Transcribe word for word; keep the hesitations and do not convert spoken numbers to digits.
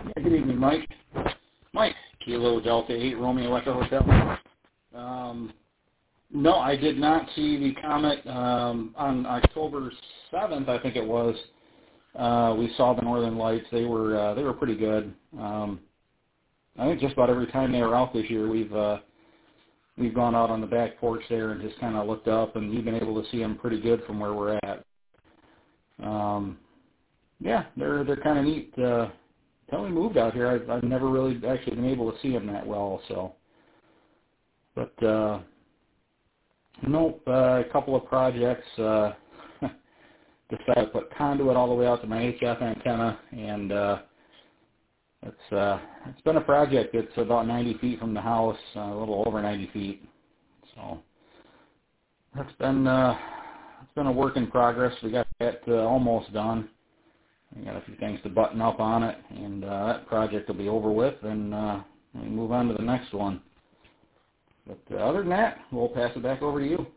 Yeah, good evening, Mike. Mike, Kilo Delta eight Romeo Echo Hotel. Um, no, I did not see the comet um, on October seventh. I think it was. Uh, we saw the Northern Lights. They were uh, they were pretty good. Um, I think just about every time they were out this year, we've uh, we've gone out on the back porch there and just kind of looked up, and we've been able to see them pretty good from where we're at. Um, yeah, they're they're kind of neat. Uh, until we moved out here, I've, I've never really actually been able to see them that well. So, but uh, nope, uh, a couple of projects. Uh, decided to put conduit all the way out to my H F antenna, and uh, it's uh, it's been a project. It's about ninety feet from the house, uh, a little over ninety feet. So that's been uh, it's been a work in progress. We got that uh, almost done. We got a few things to button up on it, and uh, that project will be over with, and uh, we move on to the next one. But uh, other than that, we'll pass it back over to you.